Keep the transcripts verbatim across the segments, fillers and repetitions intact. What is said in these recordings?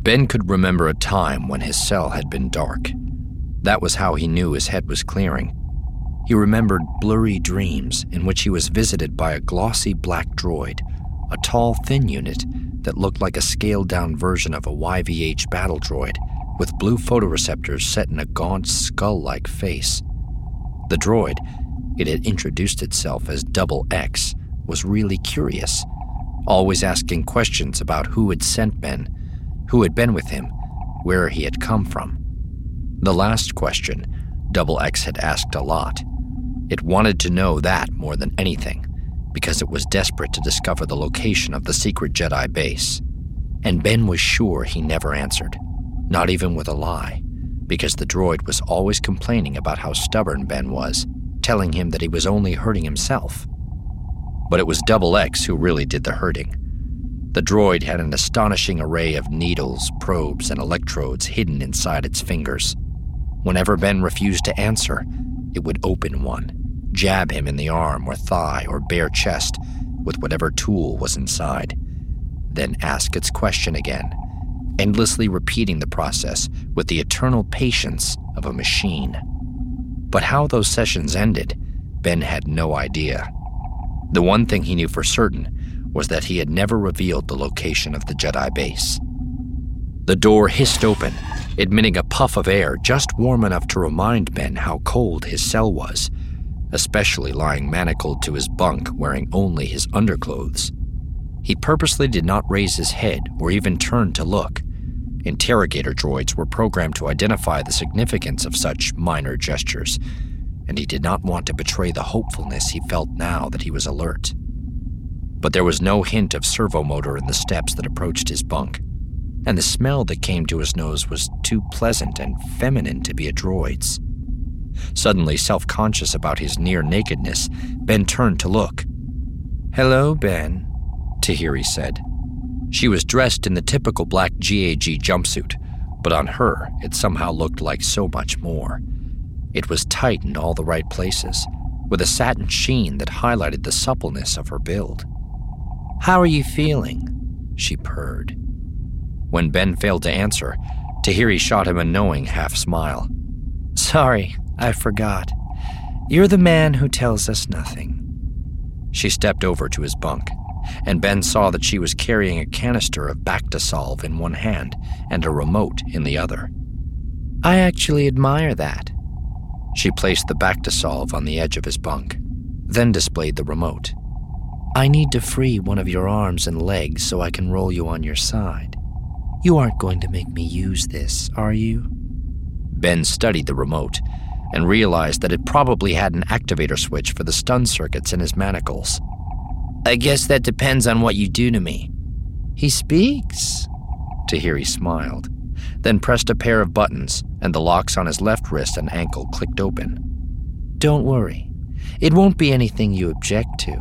Ben could remember a time when his cell had been dark. That was how he knew his head was clearing. He remembered blurry dreams in which he was visited by a glossy black droid, a tall, thin unit that looked like a scaled-down version of a Y V H battle droid with blue photoreceptors set in a gaunt, skull-like face. The droid, it had introduced itself as Double X, was really curious, always asking questions about who had sent Ben, who had been with him, where he had come from. The last question, Double X had asked a lot. It wanted to know that more than anything, because it was desperate to discover the location of the secret Jedi base. And Ben was sure he never answered, not even with a lie, because the droid was always complaining about how stubborn Ben was, telling him that he was only hurting himself. But it was Double X who really did the hurting. The droid had an astonishing array of needles, probes, and electrodes hidden inside its fingers. Whenever Ben refused to answer, it would open one, jab him in the arm or thigh or bare chest with whatever tool was inside, then ask its question again, endlessly repeating the process with the eternal patience of a machine. But how those sessions ended, Ben had no idea. The one thing he knew for certain was that he had never revealed the location of the Jedi base. The door hissed open, admitting a puff of air just warm enough to remind Ben how cold his cell was, especially lying manacled to his bunk wearing only his underclothes. He purposely did not raise his head or even turn to look. Interrogator droids were programmed to identify the significance of such minor gestures, and he did not want to betray the hopefulness he felt now that he was alert. But there was no hint of servo motor in the steps that approached his bunk, and the smell that came to his nose was too pleasant and feminine to be a droid's. Suddenly self-conscious about his near-nakedness, Ben turned to look. "Hello, Ben," Tahiri said. She was dressed in the typical black G A G jumpsuit, but on her it somehow looked like so much more. It was tight in all the right places, with a satin sheen that highlighted the suppleness of her build. "How are you feeling?" she purred. When Ben failed to answer, Tahiri shot him a knowing half-smile. "Sorry, I forgot. You're the man who tells us nothing." She stepped over to his bunk, and Ben saw that she was carrying a canister of Bactisolve in one hand and a remote in the other. "I actually admire that." She placed the Bactisolve on the edge of his bunk, then displayed the remote. "I need to free one of your arms and legs so I can roll you on your side. You aren't going to make me use this, are you?" Ben studied the remote and realized that it probably had an activator switch for the stun circuits in his manacles. "I guess that depends on what you do to me." "He speaks," Tahiri smiled, then pressed a pair of buttons, and the locks on his left wrist and ankle clicked open. "Don't worry. It won't be anything you object to."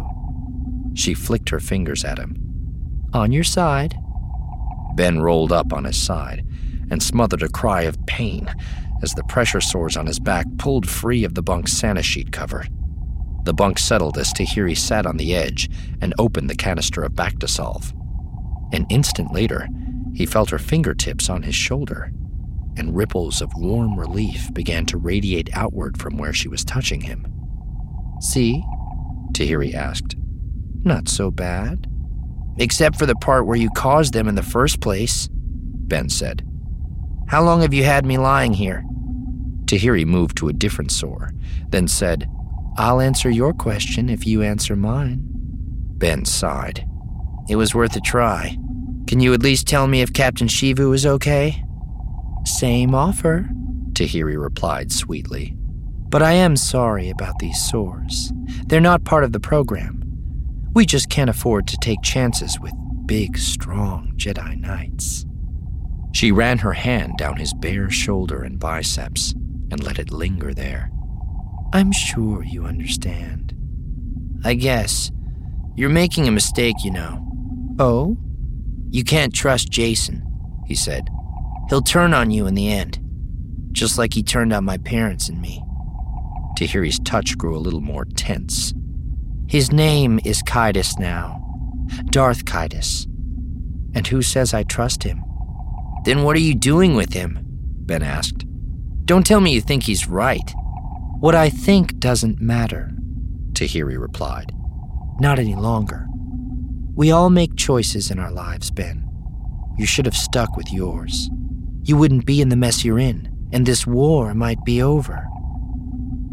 She flicked her fingers at him. "On your side." Ben rolled up on his side and smothered a cry of pain as the pressure sores on his back pulled free of the bunk's Santa sheet cover. The bunk settled as Tahiri sat on the edge and opened the canister of Bactisolve. An instant later, he felt her fingertips on his shoulder, and ripples of warm relief began to radiate outward from where she was touching him. "See?" Tahiri asked. "Not so bad." "Except for the part where you caused them in the first place," Ben said. "How long have you had me lying here?" Tahiri moved to a different sore, then said, "I'll answer your question if you answer mine." Ben sighed. "It was worth a try. Can you at least tell me if Captain Shivu is okay?" "Same offer," Tahiri replied sweetly. "But I am sorry about these sores. They're not part of the program. We just can't afford to take chances with big, strong Jedi Knights." She ran her hand down his bare shoulder and biceps and let it linger there. "I'm sure you understand." "I guess. You're making a mistake, you know." "Oh?" "You can't trust Jacen," he said. "He'll turn on you in the end, just like he turned on my parents and me." Tahiri's touch grew a little more tense. "His name is Kaitis now. Darth Kaitis. And who says I trust him? Then what are you doing with him? Ben asked. Don't tell me you think he's right. What I think doesn't matter, Tahiri replied. Not any longer. We all make choices in our lives, Ben. You should have stuck with yours. You wouldn't be in the mess you're in, and this war might be over.